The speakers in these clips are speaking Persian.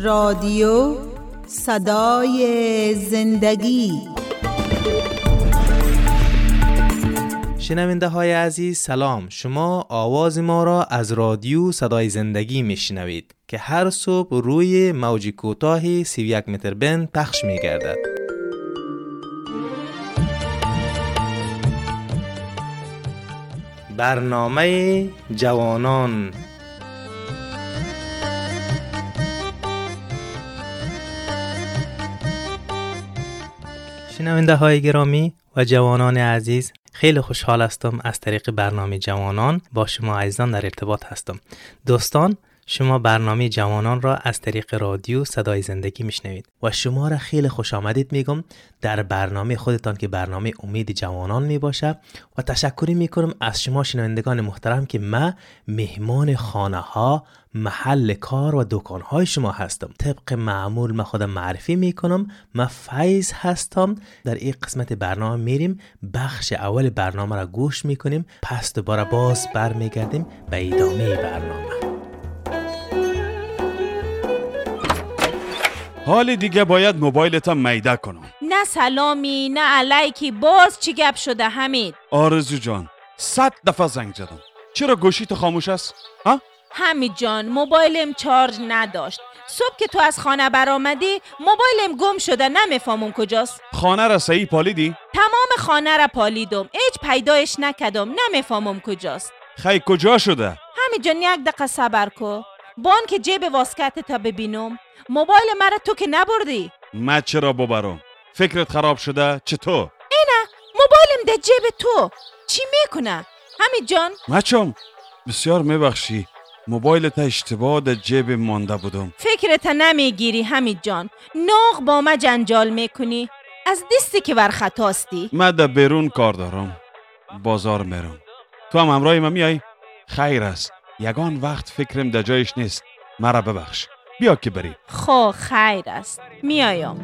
رادیو صدای زندگی. شنونده های عزیز سلام، شما آواز ما را از رادیو صدای زندگی میشنوید که هر صبح روی موج کوتاه 31 متر بند پخش میگردد. برنامه جوانان. شنونده های گرامی و جوانان عزیز، خیلی خوشحال هستم از طریق برنامه جوانان با شما عزیزان در ارتباط هستم. دوستان، شما برنامه جوانان را از طریق رادیو صدای زندگی میشنوید و شما را خیلی خوش آمدید میگم در برنامه خودتان که برنامه امید جوانان میباشه و تشکری میکنم از شما شنوندگان محترم که من مهمان خانه ها، محل کار و دکان های شما هستم. طبق معمول من خودم معرفی میکنم. من فیض هستم. در این قسمت برنامه میریم بخش اول برنامه را گوش میکنیم، پس دوباره باز برمیگردیم به ادامه برنامه. حال دیگه باید موبایلتا میده کنم. نه سلامی نه علیکی، باز چی گپ شده حمید؟ آرزو جان 100 دفعه زنگ زدم، چرا گوشیت خاموش است؟ ها؟ حمید جان موبایلم چارج نداشت. صبح که تو از خانه برآمدی موبایلم گم شده، نمیفهمم کجاست. خانه را صحیح پالیدی؟ تمام خانه را پالیدم، هیچ پیدایش نکردم، نمیفهمم کجاست. خیلی کجا شده؟ حمید جان یک دقیقه صبر کو، بان که جیب واسکت تا ببینم. موبایل مرا تو که نبردی؟ من چرا ببرم؟ فکرت خراب شده؟ چطور؟ اینه موبایلم در جیب تو، چی میکنه؟ حمید جان مچم بسیار میبخشی، موبایلت اشتباه در جیب مانده بودم. فکرت نمیگیری حمید جان، ناغ با ما جنجال میکنی، از دستی که ور خطاستی. من در بیرون کار دارم، بازار میرم، تو هم همراه من میای؟ خیر است، یگان وقت فکرم در جایش نیست، مرا ببخش، بیا که بریم. خو خیر است، میایم.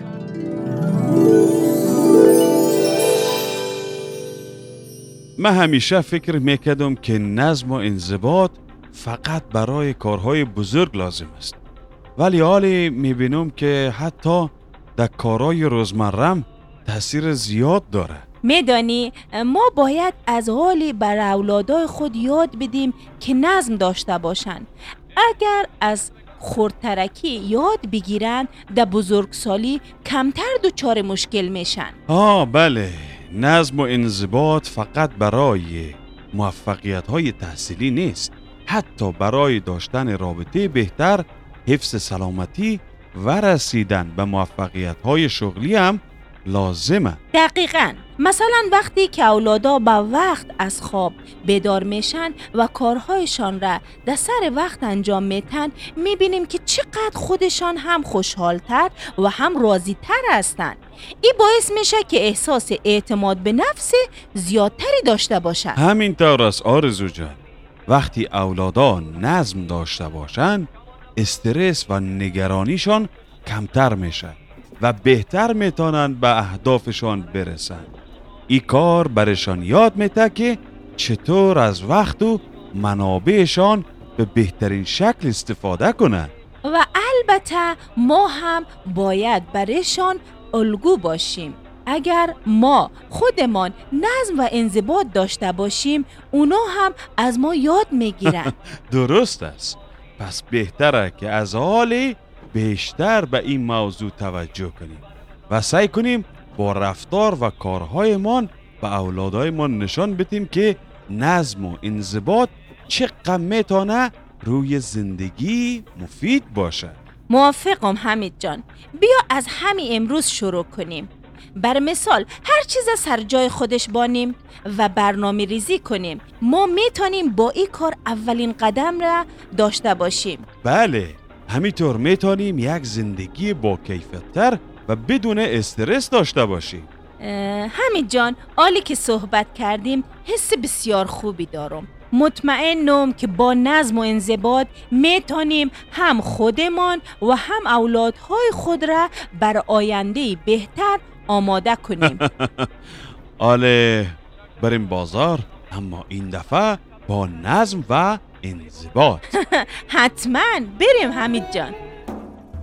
من همیشه فکر میکردم که نظم و انضباط فقط برای کارهای بزرگ لازم است، ولی حالی میبینم که حتی در کارهای روزمرم تاثیر زیاد داره. میدانی ما باید از حالی بر اولادای خود یاد بدیم که نظم داشته باشند. اگر از خردترکی یاد بگیرن در بزرگسالی کمتر دچار مشکل میشن. بله، نظم و انضباط فقط برای موفقیت‌های تحصیلی نیست، حتی برای داشتن رابطه بهتر، حفظ سلامتی و رسیدن به موفقیت‌های شغلی هم لازمه. دقیقاً. مثلا وقتی که اولادا با وقت از خواب بیدار میشن و کارهایشان را در سر وقت انجام میتن، میبینیم که چقدر خودشان هم خوشحالتر و هم راضیتر هستن. این باعث میشه که احساس اعتماد به نفس زیادتری داشته باشن. همینطور است آرزو جان، وقتی اولادا نظم داشته باشن، استرس و نگرانیشان کمتر میشه و بهتر میتونن به اهدافشان برسن. این کار برشان یاد میده که چطور از وقت و منابعشان به بهترین شکل استفاده کنن. و البته ما هم باید برشان الگو باشیم. اگر ما خودمان نظم و انضباط داشته باشیم، اونا هم از ما یاد میگیرن. درست است. پس بهتره که از حال بیشتر به این موضوع توجه کنیم و سعی کنیم با رفتار و کارهایمان به اولادایمان نشان بدیم که نظم و انضباط چقدر میتونه روی زندگی مفید باشه. موافقم حمید جان. بیا از همین امروز شروع کنیم. بر مثال هر چیز سر جای خودش بانیم و برنامه ریزی کنیم. ما میتونیم با این کار اولین قدم را داشته باشیم. بله، همینطور میتونیم یک زندگی با کیفیت‌تر و بدون استرس داشته باشیم. حمید جان، حالی که صحبت کردیم حس بسیار خوبی دارم. مطمئنم که با نظم و انضباط میتونیم هم خودمان و هم اولادهای خود را بر آینده بهتر آماده کنیم. آله بریم بازار، اما این دفعه با نظم و انضباط. حتما بریم حمید جان.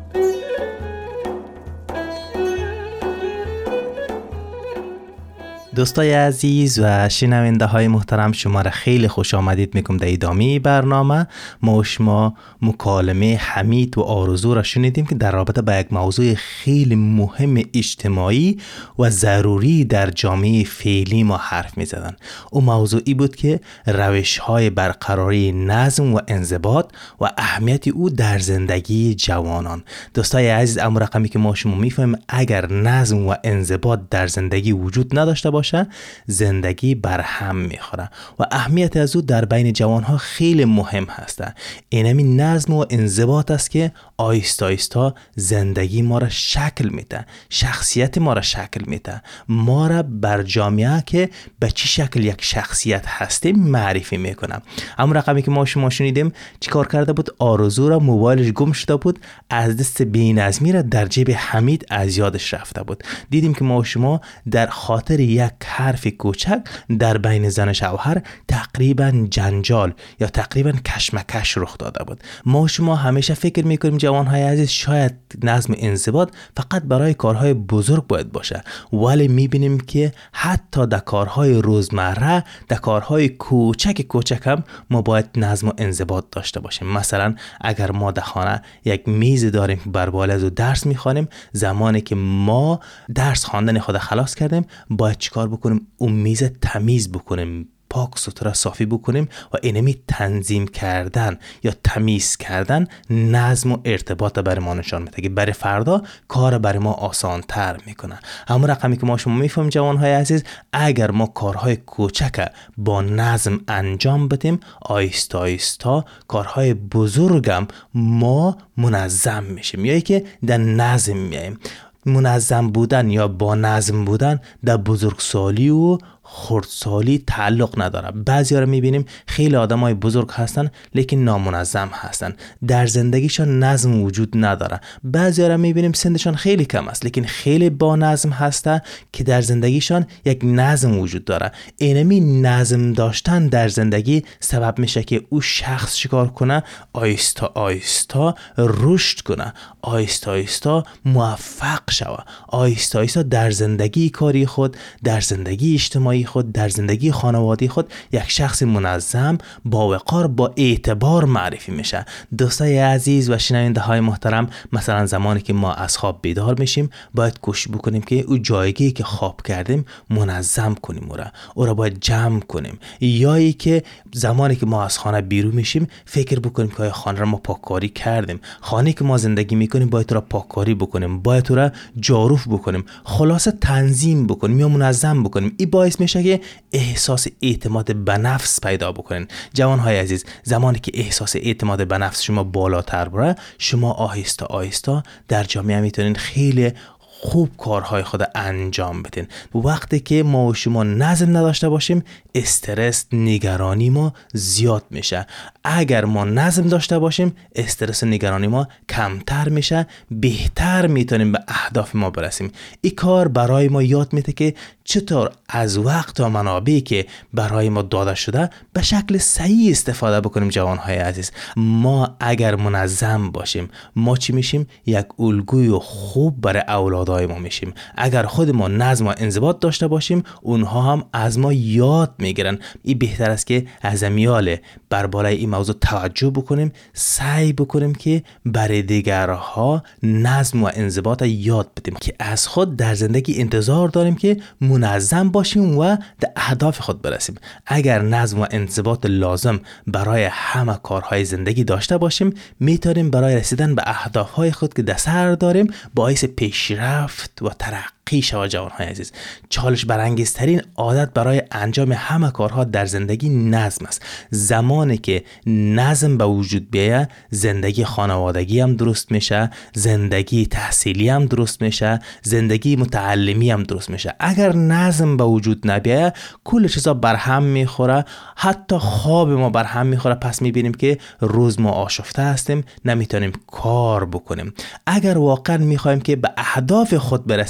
دوستای عزیز و شنونده های محترم، شما را خیلی خوش آمدید میگم در ادامه برنامه. ما و شما مکالمه حمید و آرزو را شنیدیم که در رابطه با یک موضوع خیلی مهم اجتماعی و ضروری در جامعه فعلی ما حرف میزدن. اون موضوعی بود که روش های برقراری نظم و انضباط و اهمیت او در زندگی جوانان. دوستای عزیز، اما رقمی که ما شما میفهمیم اگر نظم و انضباط در زندگی وجود نداشته باشه زندگی برهم میخوره و اهمیت از او در بین جوانها خیلی مهم هسته. اینمی نظم و انضباط است که آیستا آیستا زندگی ما را شکل میده، شخصیت ما را شکل میده، ما را بر جامعه که به چی شکل یک شخصیت هستیم معرفی میکنه. اما رقمی که ما شما شنیدیم چیکار کرده بود؟ آرزو را موبایلش گم شده بود، از دست بی‌نظمی را در جیب حمید از یادش رفته بود. دیدیم که ما شما در خاطر یک حرف کوچک در بین زن و شوهر تقریبا جنجال یا تقریبا کشمکش رخ داده بود. ما شما همیشه فکر میکنیم جوانهای عزیز شاید نظم انضباط فقط برای کارهای بزرگ باید باشه، ولی میبینیم که حتی در کارهای روزمره، در کارهای کوچک هم ما باید نظم و انضباط داشته باشیم. مثلا اگر ما در خانه یک میز داریم که بر بالای از درس میخوانیم، زمانی که ما درس خواندن خود خلاص کردیم باید چیکار بکنیم؟ اون میز تمیز بکنیم، پاک سوتره صافی بکنیم و اینمی تنظیم کردن یا تمیز کردن نظم و ارتباط برای ما نشان میده که برای فردا کار برای ما آسان تر میکنه. همون رقمی که ما شما میفهمیم جوانهای عزیز، اگر ما کارهای کوچک با نظم انجام بدیم، آیستا آیستا کارهای بزرگم ما منظم میشیم یا که در نظم میاییم. منظم بودن یا با نظم بودن در بزرگسالی و خردسالی تعلق نداره. بعضی رو میبینیم خیلی آدمای بزرگ هستن لیکن نامنظم هستن، در زندگیشان نظم وجود نداره. بعضی رو میبینیم سنشان خیلی کم است لیکن خیلی با نظم هسته که در زندگیشان یک نظم وجود داره. اینمی نظم داشتن در زندگی سبب میشه که او شخص چیکار کنه؟ آیستا آیستا رشد کنه، آیستا آیستا موفق شوه، آیستا آیستا در زندگی کاری خود، در زندگی اجتماعی خود، در زندگی خانوادی خود یک شخص منظم، با وقار، با اعتبار معرفی میشه. دوستای عزیز و شنونده های محترم، مثلا زمانی که ما از خواب بیدار میشیم باید کوشش بکنیم که او جایگاهی که خواب کردیم منظم کنیم، او را باید جمع کنیم. یا که زمانی که ما از خانه بیرون میشیم فکر بکنیم که خانه را ما پاککاری کردیم، خانه که ما زندگی میکنیم باید را پاککاری بکنیم، باید را جارو بکنیم، خلاصه تنظیم بکنیم یا منظم بکنیم. این باعث میشه که احساس اعتماد به نفس پیدا بکنین. جوانهای عزیز، زمانی که احساس اعتماد به نفس شما بالاتر بره، شما آهسته آهسته در جامعه میتونین خیلی خوب کارهای خود انجام بدین. وقتی که ما و شما نظم نداشته باشیم استرس، نگرانی ما زیاد میشه. اگر ما نظم داشته باشیم استرس و نگرانی ما کمتر میشه، بهتر میتونیم به اهداف ما برسیم. این کار برای ما یاد میده که چطور از وقت و منابعی که برای ما داده شده به شکل صحیح استفاده بکنیم. جوانهای عزیز، ما اگر منظم باشیم ما چی میشیم؟ یک الگوی خوب برای اولادای ما میشیم. اگر خود ما نظم و انضباط داشته باشیم اونها هم از ما یاد میگیرن. این بهتر است که از امیال بر بالای این موضوع توجه بکنیم، سعی بکنیم که برای دیگرها نظم و انضباط یاد بدیم که از خود در زندگی انتظار داریم که منظم باشیم و در اهداف خود برسیم. اگر نظم و انضباط لازم برای همه کارهای زندگی داشته باشیم میتونیم برای رسیدن به اهدافهای خود که در سر داریم باعث پیشرفت و ترقی شود. جوانهای عزیز، چالش برانگیزترین عادت برای انجام همه کارها در زندگی نظم است. زمانی که نظم به وجود بیاید زندگی خانوادگی هم درست میشه، زندگی تحصیلی هم درست میشه، زندگی متعلمی هم درست میشه. اگر نظم به وجود نبیاید کل چیزا برهم میخوره، حتی خواب ما برهم میخوره. پس میبینیم که روز ما آشفته هستیم، نمیتونیم کار بکنیم. اگر واقعا میخوایم که به اهداف خود برسیم در زندگی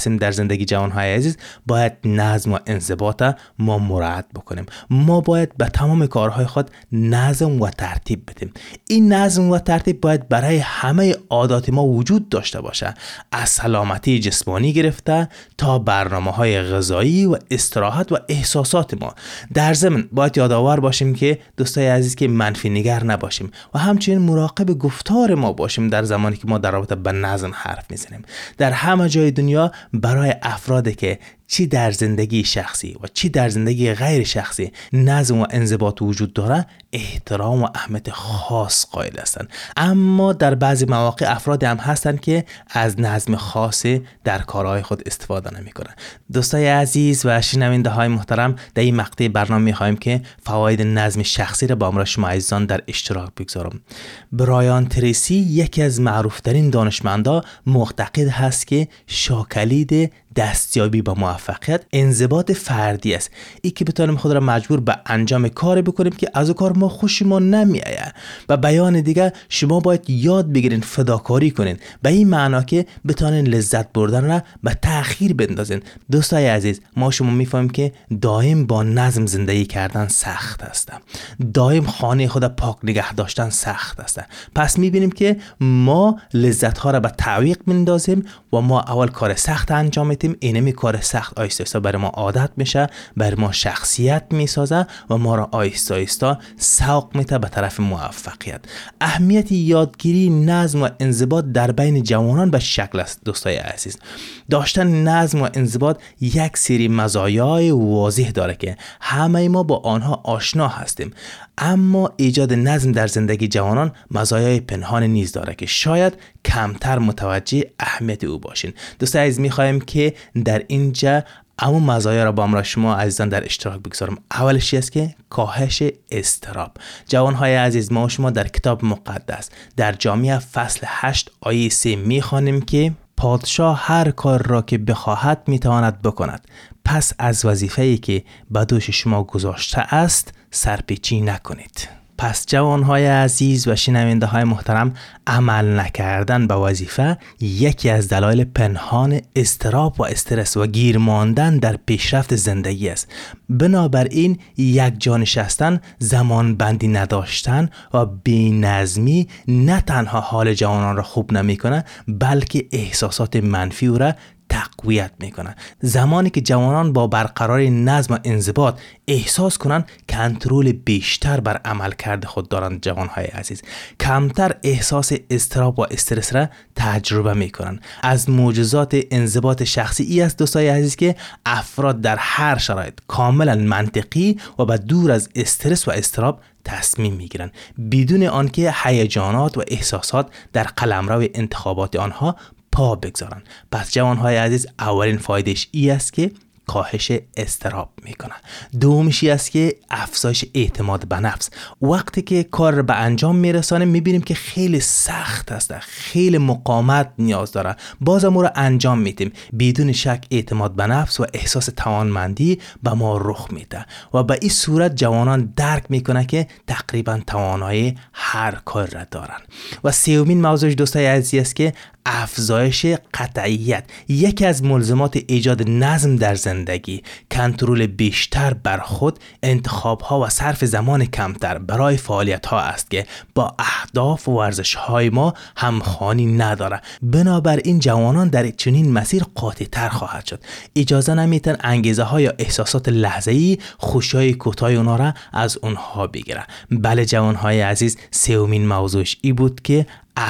زندگی جوانهای عزیز باید نظم و انضباط ما مراعات بکنیم. ما باید به تمام کارهای خود نظم و ترتیب بدیم. این نظم و ترتیب باید برای همه عادات ما وجود داشته باشه، از سلامتی جسمانی گرفته تا برنامه‌های غذایی و استراحت و احساسات ما. در ضمن باید یادآور باشیم که دوستای عزیز که منفی نگر نباشیم و همچنین مراقب گفتار ما باشیم در زمانی که ما در رابطه به نظم حرف میزنیم. در همه جای دنیا برای افرادی که چی در زندگی شخصی و چی در زندگی غیر شخصی نظم و انضباط وجود داره، احترام و اهمیت خاص قائل هستند. اما در بعضی مواقع افراد هم هستند که از نظم خاصی در کارهای خود استفاده نمی کنند. دوستای عزیز و شنونده های محترم، در این مقطع برنامه می‌خوایم که فواید نظم شخصی را با همراه شما عزیزان در اشتراک بگذارم. برایان تریسی، یکی از معروفترین دانشمندان، معتقد هست که شاکلید دستیابی به موفقیت انضباط فردی است. این که بتونیم خود را مجبور به انجام کاری بکنیم که از کار ما خوشمون نمیآید. و بیان دیگه شما باید یاد بگیرین فداکاری کنین، به این معنا که بتونین لذت بردن را به تأخیر بندازین. دوستای عزیز، ما شما میفهمیم که دائم با نظم زندگی کردن سخت است، دائم خانه خود پاک نگه داشتن سخت است. پس میبینیم که ما لذت ها را به تعویق میندازیم و ما اول کار سخت انجام میدیم. اینمی کار سخت آیسته آیسته برای ما عادت میشه، برای ما شخصیت میسازه و ما را آیسته آیسته سوق میده به طرف موفقیت. اهمیت یادگیری نظم و انضباط در بین جوانان به شکل است. دوستای عزیز، داشتن نظم و انضباط یک سری مزایای واضح داره که همه ما با آنها آشنا هستیم، اما ایجاد نظم در زندگی جوانان مزایای پنهان نیز داره که شاید کمتر متوجه اهمیت او باشین. دوستان عزیز، میخوایم که در اینجا اما مزایا را با همراه شما عزیزان در اشتراک بگذارم. اولش است که کاهش اضطراب. جوانهای عزیز، ما شما در کتاب مقدس در جامعه فصل 8 آیه 3 میخوانیم که پادشاه هر کار را که بخواهد میتواند بکند، پس از وظیفه‌ای که به دوش شما گذاشته است سرپیچی نکنید. پس جوانهای عزیز و شنونده های محترم، عمل نکردن به وظیفه یکی از دلایل پنهان اضطراب و استرس و گیر ماندن در پیشرفت زندگی است. بنابراین یک جا نشستن، زمان بندی نداشتن و بی‌نظمی نه تنها حال جوانان را خوب نمی‌کنه، بلکه احساسات منفی او را تقویت میکنن. زمانی که جوانان با برقراری نظم و انضباط احساس کنن کنترل بیشتر بر عملکرد خود دارند، جوانهای عزیز کمتر احساس اضطراب و استرس را تجربه میکنن. از معجزات انضباط شخصی ای است دوستای عزیز که افراد در هر شرایط کاملا منطقی و به دور از استرس و اضطراب تصمیم میگیرن، بدون آنکه هیجانات و احساسات در قلمرو انتخابات آنها پا بگذارن. پس جوانهای عزیز، اولین فایدهش ای است که کاهش اضطراب میکنه. دومیشی است که افزایش اعتماد به نفس. وقتی که کار به انجام میرسانه میبینیم که خیلی سخت است، خیلی مقاومت نیاز داره، بازم او را انجام میدیم. بدون شک اعتماد به نفس و احساس توانمندی به ما رخ میده و به این صورت جوانان درک میکنه که تقریبا توانایی هر کار را دارن. و سومین موضوع دوستای عزیز است که افزایش قطعیت. یکی از ملزمات ایجاد نظم در زندگی کنترل بیشتر بر خود، انتخاب ها و صرف زمان کمتر برای فعالیت ها است که با اهداف و ورزش های ما همخوانی نداره. بنابراین جوانان در چنین مسیر قاطع تر خواهد شد. اجازه نمیتن انگیزه ها یا احساسات لحظه‌ای، خوشی کوتاه اونا را از اونها بگیره. بله جوانهای عزیز، سومین موضوعش ای بود که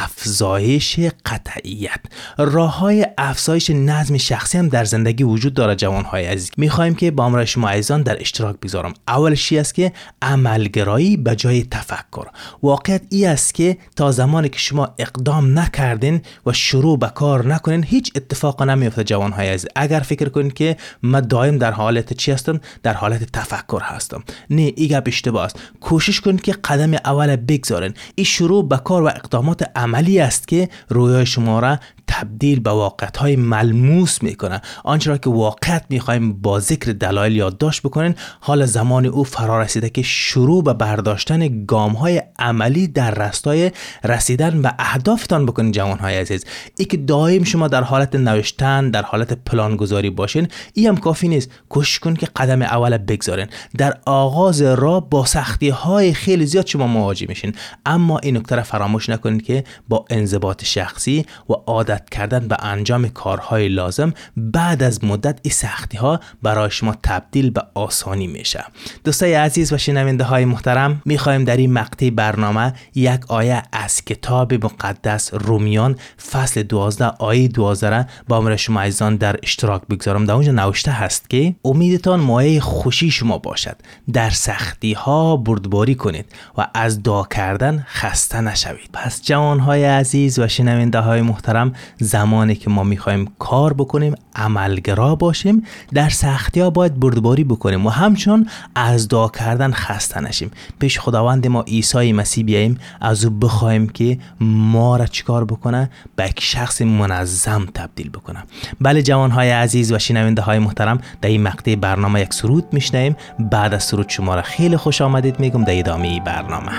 افزایش قطعیت. راه‌های افزایش نظم شخصی هم در زندگی وجود داره جوانهای عزیز. می‌خوایم که با همراه شما عزیزان در اشتراک بگذارم. اولشی است که عملگرایی به جای تفکر. واقعیت این است که تا زمانی که شما اقدام نکردین و شروع به کار نکنین، هیچ اتفاقی نمیفته جوانهای عزیز. اگر فکر کنین که من دائم در حالت چی هستم، در حالت تفکر هستم، نه، این گپ اشتباه است. کوشش کنین که قدم اول بگذارین. این شروع به کار و اقدامات عملی است که رویای شما را تبدیل به واقعیت‌های ملموس میکنه. آنچه را که واقعیت میخوایم با ذکر دلایل یادداشت بکنین، حال زمان او فرا رسیده که شروع به برداشتن گام‌های عملی در راستای رسیدن به اهدافتان بکنین. جوان‌های عزیز، این که دائم شما در حالت نوشتن، در حالت پلانگذاری باشین، این هم کافی نیست. کوشش کن که قدم اول بگذارین. در آغاز راه با سختی‌های خیلی زیاد شما مواجه میشین، اما این نکته را فراموش نکنید که با انضباط شخصی و عادت کردن به انجام کارهای لازم، بعد از مدت این سختی‌ها برای شما تبدیل به آسانی میشه. دوستای عزیز و شنونده های محترم، میخوایم در این مقطع برنامه یک آیه از کتاب مقدس رومیان فصل 12 آیه 12 با امر شما عزیزان در اشتراک بگذارم. در اونجا نوشته هست که امیدتان مایه خوشی شما باشد، در سختی ها بردباری کنید و از دعا کردن خسته نشوید. پس جوانهای عزیز و شنونده های محترم، زمانی که ما میخوایم کار بکنیم، عملگرا باشیم، در سختی ها باید بردباری بکنیم و همچون از دعا کردن خسته نشیم. پیش خداوند ما عیسی مسیح بیاییم، از او بخوایم که ما را چیکار بکنه؟ به یک شخص منظم تبدیل بکنه. بله جوانهای عزیز و شنونده های محترم، در این مقطع برنامه یک سرود میشنویم. بعد از سرود شما را خیلی خوش آمدید میگم در ادامه برنامه.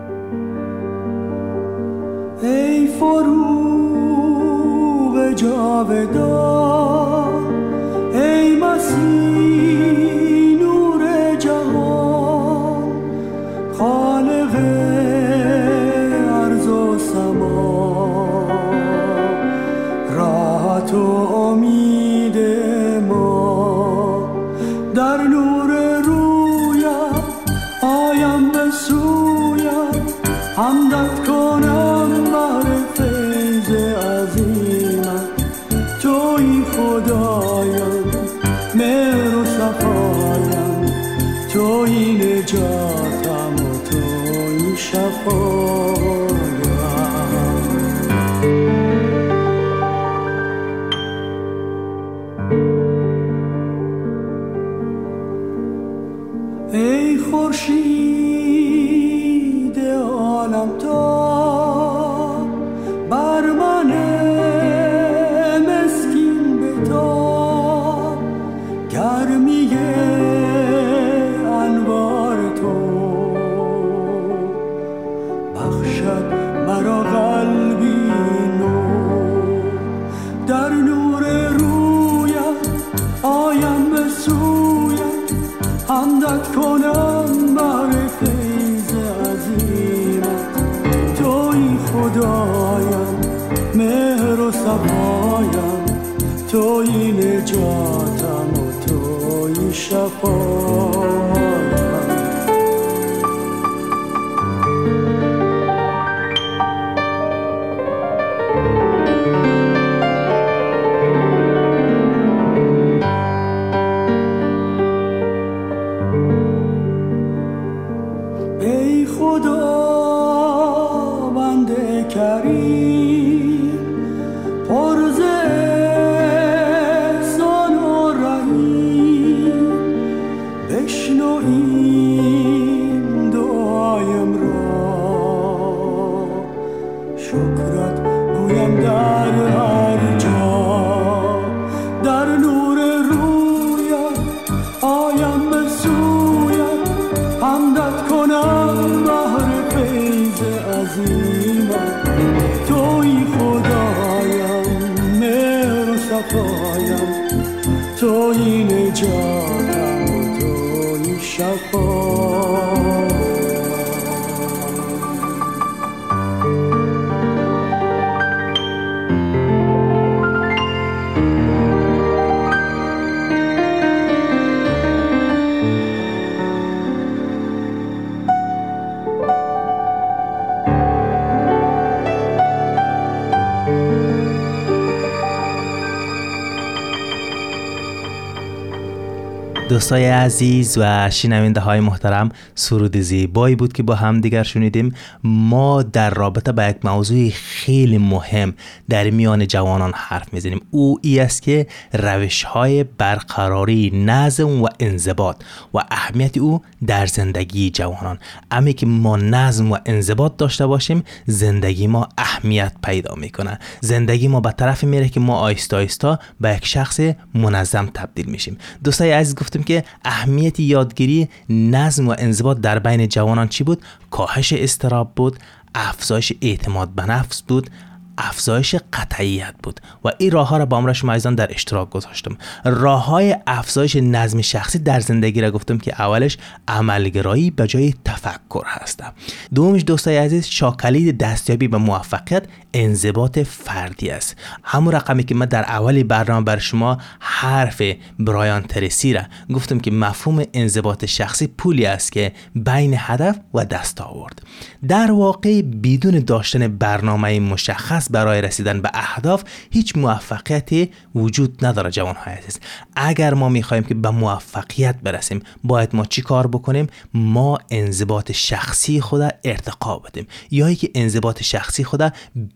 ای فروغ جاودان، ای مسیح نور جهان، خالق ارض و سما، راحت و امید ما، در نور رویت آیم به سویت، حمدت کنم بر فیض عظیمت. تویی خدایم، مهر و صفایم، تویی نجاتم و تویی شفایم. ای خورشید عالم تا، بر من مسکین بتاب، گرمی انوار تو بخشد مرا قلبی نو. در نور رویت آیم به سویت، حمدت کنم بر فیض عظیمت. تویی خدایم، مهر و صفایم، تویی نجاتم و تویی شفایم. ای خداوند کریم، پر ز احسان و رحیم، بشنو این دعایم را، شکرت گویم در هر جا. در نور رویت آیم به سویت، حمدت کنم بهر فیض عظیمت. تویی خدایم، مهر و صفایم، تویی نجاتم و تویی شفایم. دوستای عزیز و شنونده های محترم، سرود زیبایی بود که با هم دیگر شنیدیم. ما در رابطه با یک موضوع خیلی مهم در میان جوانان حرف میزنیم. او ای است که روش های برقراری نظم و انضباط و اهمیت او در زندگی جوانان. اما که ما نظم و انضباط داشته باشیم، زندگی ما اهمیت پیدا میکنه. زندگی ما به طرف میره که ما آیسته آیسته به یک شخص منظم تبدیل میشیم. دوستای عزیز، گفتم که اهمیت یادگیری نظم و انضباط در بین جوانان چی بود؟ کاهش اضطراب بود، افزایش اعتماد به نفس بود، افزایش قطعیت بود و این راه ها را با شما عزیزان در اشتراک گذاشتم. راه های افزایش نظم شخصی در زندگی را گفتم که اولش عملگرایی به جای تفکر هست. دومش دوستای عزیز، شاکلید دستیابی به موفقیت انضباط فردی است. همون رقمی که من در اولی برنامه بر شما حرف برایان تریسی را گفتم که مفهوم انضباط شخصی پولی است که بین هدف و دستاورد. در واقع بدون داشتن برنامه مشخص برای رسیدن به اهداف هیچ موفقیتی وجود نداره. جوان‌های عزیز، اگر ما می‌خوایم که به موفقیت برسیم، باید ما چی کار بکنیم؟ ما انضباط شخصی خود ارتقا بدیم، یا که انضباط شخصی خود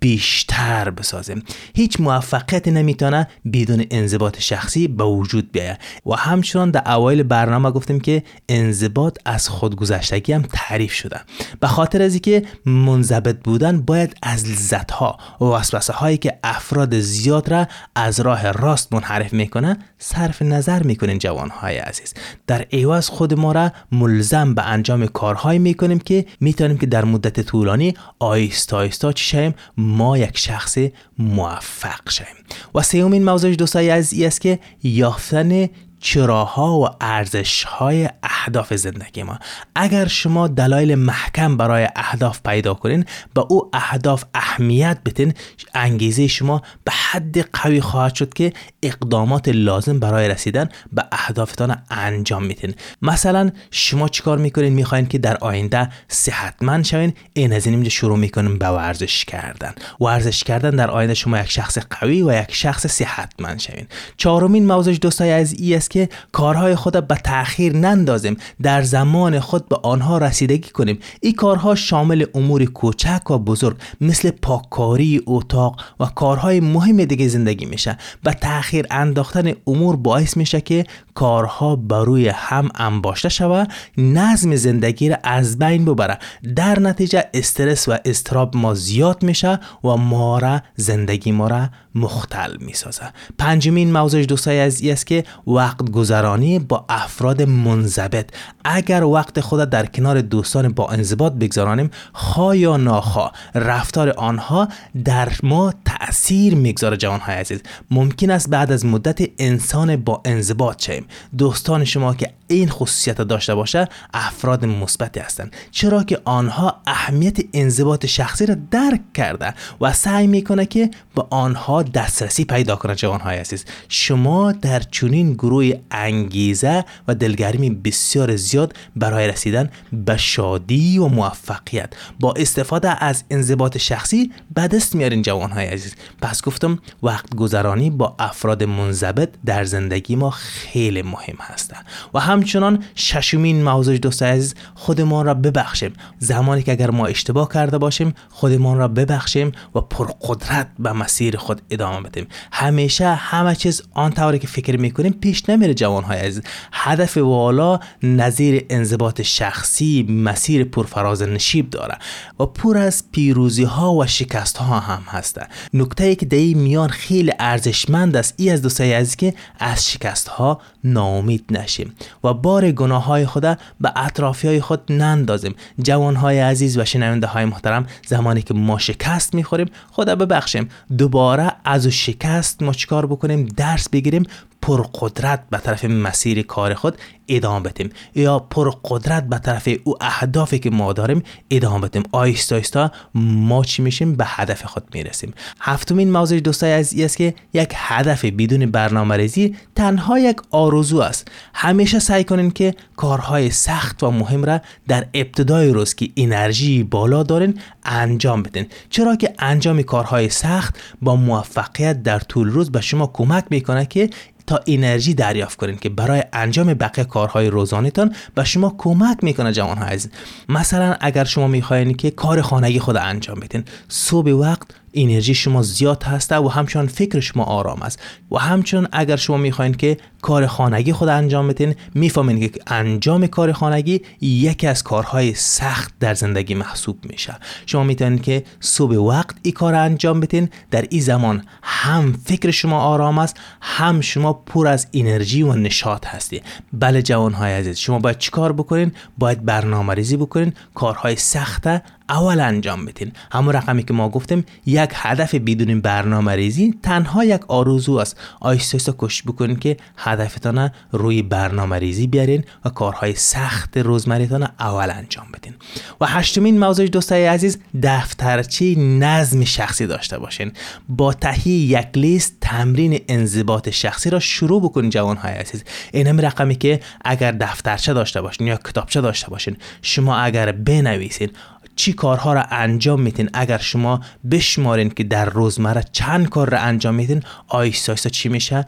بیشتر بسازیم. هیچ موفقیتی نمیتونه بدون انضباط شخصی به وجود بیاید. و همچنان در اوایل برنامه گفتیم که انضباط از خودگذشتگی هم تعریف شده. به خاطر از اینکه منضبط بودن باید از لذت‌ها و وسوسه‌هایی که افراد زیاد را از راه راست منحرف میکنه صرف نظر میکنین. جوانهای عزیز، در عوض خود ما را ملزم به انجام کارهایی میکنیم که میتونیم که در مدت طولانی آیسته آیسته چی شیم؟ ما یک شخص موفق شیم. و سومین موضوع دوستای عزیز است که یافتن چراها و ارزش‌های اهداف زندگی ما. اگر شما دلایل محکم برای اهداف پیدا کنین، به او اهداف اهمیت بدین، انگیزه شما به حد قوی خواهد شد که اقدامات لازم برای رسیدن به اهدافتان انجام میدین. مثلا شما چیکار میکنین؟ میخواین که در آینده صحتمند شوین، این از اینجا شروع میکنین به ورزش کردن. ورزش کردن در آینده شما یک شخص قوی و یک شخص صحتمند شوین. چهارمین موضوع دوستای عزیز که کارهای خود به تأخیر نندازیم، در زمان خود به آنها رسیدگی کنیم. این کارها شامل امور کوچک و بزرگ مثل پاککاری اتاق و کارهای مهم دیگه زندگی میشه. به تأخیر انداختن امور باعث میشه که کارها بر روی هم انباشته شوه، نظم زندگی را از بین ببره. در نتیجه استرس و اضطراب ما زیاد میشه و زندگی ما را مختل میسازه. پنجمین موضوع دوستای عزیز است که وقت گذرانی با افراد منضبط. اگر وقت خود در کنار دوستان با انضباط بگذارانیم، خواه یا ناخواه رفتار آنها در ما تأثیر میگذاره. جوانهای عزیز، ممکن است بعد از مدت انسان با انضباط شیم. دوستان شما که این خصوصیت داشته باشه افراد مثبتی هستند، چرا که آنها اهمیت انضباط شخصی را درک کرده و سعی میکنه که به آنها دسترسی پیدا کنه. جوانهای عزیز، شما در چنین گروه انگیزه و دلگرمی بسیار زیاد برای رسیدن به شادی و موفقیت با استفاده از انضباط شخصی به دست میارین. جوانهای عزیز، پس گفتم وقت گذرانی با افراد منضبط در زندگی ما خیلی مهم هست. و همچنان ششمین موضوع دوستای عزیز، خودمان را ببخشیم. زمانی که اگر ما اشتباه کرده باشیم، خودمان را ببخشیم و پرقدرت به مسیر خود ادامه بدیم. همیشه همه چیز آنطوری که فکر میکنیم پیش نمیره. جوانهای عزیز، هدف والا نظیر انضباط شخصی مسیر پرفراز نشیب داره و پر از پیروزی ها و شکست ها هم هسته. نکته ای که در این میان خیلی ارزشمند است ای از دوستای عزیز که از شکست ها ناامید نشیم و بار گناه های خود به اطرافی های خود نندازیم. جوانهای عزیز و شنونده های محترم، زمانی که ما شکست میخوریم، خدا ببخشیم، دوباره از شکست ما چیکار بکنیم؟ درس بگیریم، پرقدرت به طرف مسیر کار خود ادامه بدیم یا پرقدرت به طرف او اهدافی که ما داریم ادامه بدیم. آیسته آیسته ما چی میشیم؟ به هدف خود میرسیم. هفتمین موضوع دوستای عزیز است که یک هدف بدون برنامه‌ریزی تنها یک آرزو است. همیشه سعی کنین که کارهای سخت و مهم را در ابتدای روز که انرژی بالا دارین انجام بدین، چرا که انجام کارهای سخت با موفقیت در طول روز به شما کمک میکنه که تا انرژی دریافت کنین که برای انجام بقیه کارهای روزانه‌تان به شما کمک میکنه. جوان‌های عزیز، مثلا اگر شما میخواین که کار خانگی خود انجام بدین، صبح وقت انرژی شما زیاد هسته و همچنان فکر شما آرام است و همچنان اگر شما میخواین که کار خانگی خود انجام بدین، میفهمین که انجام کار خانگی یکی از کارهای سخت در زندگی محسوب میشه. شما میتونین که صبح وقت این کار انجام بدین، در این زمان هم فکر شما آرام است، هم شما پر از انرژی و نشاط هستی. بله جوانهای عزیز، شما باید چیکار بکنین؟ باید برنامه‌ریزی بکنین، کارهای سخت اول انجام بدین. همون رقمی که ما گفتیم، یک هدف بدون برنامه‌ریزی تنها یک آرزو است. آهسته آهسته کوشش بکنین که هدفتان روی برنامه‌ریزی بیارین و کارهای سخت روزمره‌تان اول انجام بدین. و هشتمین موضوع دوستای عزیز، دفترچه نظم شخصی داشته باشین. با تهیه یک لیست تمرین انضباط شخصی را شروع بکنین جوانهای عزیز. این هم رقمی که اگر دفترچه داشته باشین یا کتابچه داشته باشین، شما اگر بنویسین چی کارها را انجام میتین، اگر شما بشمارین که در روزمره چند کار را انجام میتین، آیستا آیستا چی میشه؟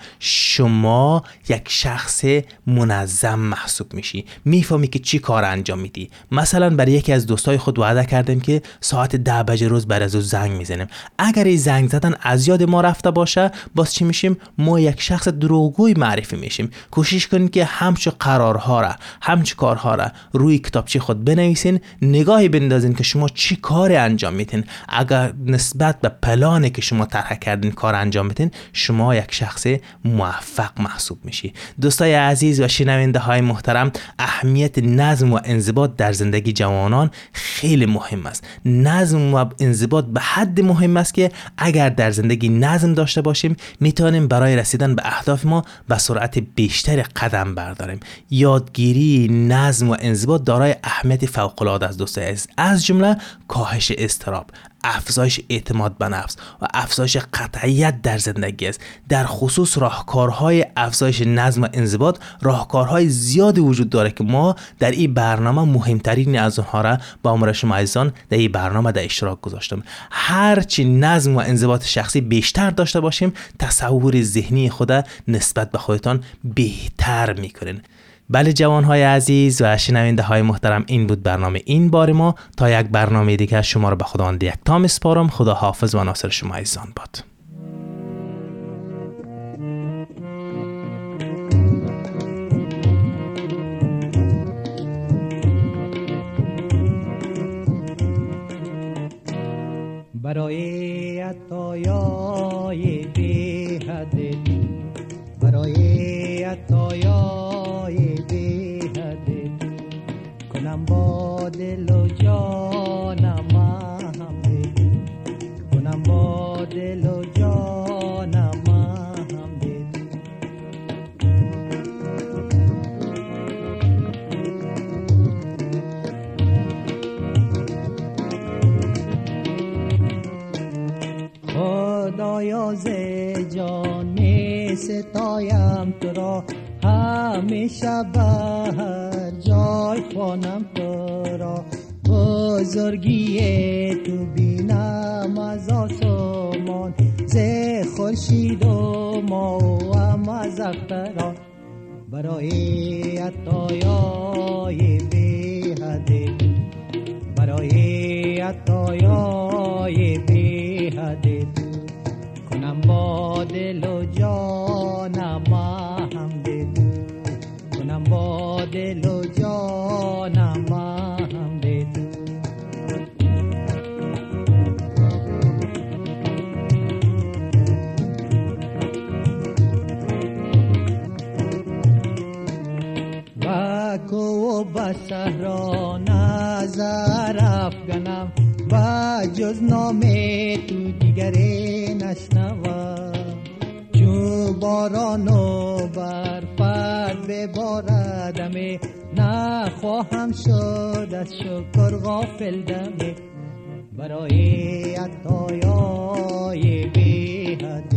شما یک شخص منظم محسوب میشی، میفهمی که چی کار انجام میدی. مثلا برای یکی از دوستای خود وعده کردیم که ساعت 10 بجه روز بعد از زنگ میزنیم. اگر این زنگ زدن از یاد ما رفته باشه، باز چی میشیم؟ ما یک شخص دروغگوی معرفی میشیم. کوشش کنین که همچو قرارها را، همچو کارها را روی کتابچه خود بنویسین، نگاهی بندازین که شما چی کار انجام میتین. اگر نسبت به پلانی که شما طرح کردین کار انجام میتین، شما یک شخص موفق محسوب میشی. دوستای عزیز و شنونده های محترم، اهمیت نظم و انضباط در زندگی جوانان خیلی مهم است. نظم و انضباط به حد مهم است که اگر در زندگی نظم داشته باشیم، میتونیم برای رسیدن به اهداف ما به سرعت بیشتر قدم برداریم. یادگیری نظم و انضباط دارای اهمیت فوق العاده است دوستای عزیز. از جمله کاهش اضطراب، افزایش اعتماد به نفس و افزایش قطعیت در زندگی است. در خصوص راهکارهای افزایش نظم و انضباط راهکارهای زیادی وجود داره که ما در این برنامه مهمترین از اونها را با امر شما عزیزان در این برنامه در اشتراک گذاشتم. هرچی نظم و انضباط شخصی بیشتر داشته باشیم، تصور ذهنی خود نسبت به خودتان بهتر میکنین. بله جوانهای عزیز و شنونده های محترم، این بود برنامه این بار ما. تا یک برنامه دیگه شما را به خداوند یکتا میسپارم. خدا حافظ و ناصر شما عزیزان باد. برای عطایای بی حد، برای عطایای بی حد، کنم با دل و جانم حمد، کنم با دل و جانم حمد. خدایا ز جان می ستایم تو را، همیشه به هر جای خوانم تو را. بزرگی تو بینم از آسمان، ز خورشید و ماه و از اختران. برای عطایای بی حد، برای عطایای بی حد، کنم با دل و جانم حمد، کنم با دل و جانم حمد. و کو به صحرا نظر افکنم، و جز نام تو دیگری نشنوم. چو باران و برفت بباردمه، نخواهم شد از شکر غافل دمه. برای عطایای بی حد،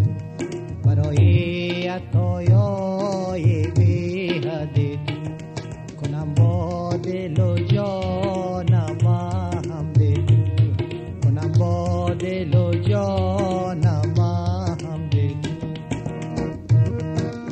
برای عطایای بی حد، کنم با دل و جانم حمد، کنم با دل و جانم حمد.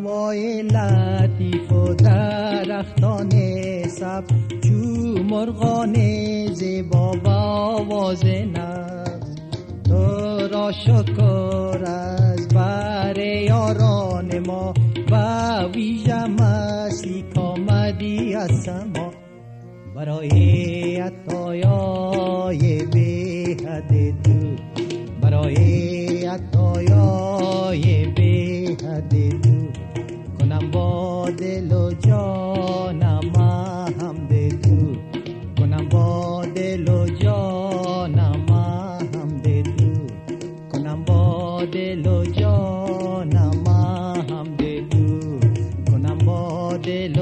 هوای لطیف و درختان سبز چو مرغان زیبا و آواز نغز تو را شکر از بر یاران ما و ویژه مسیح آمدی از سما برای عطایای بی حد تو برای عطایای بی حد تو کنم با دل و جانم حمد تو کنم با دل و جانم حمد تو کنم با دل و جانم حمد تو کنم با دل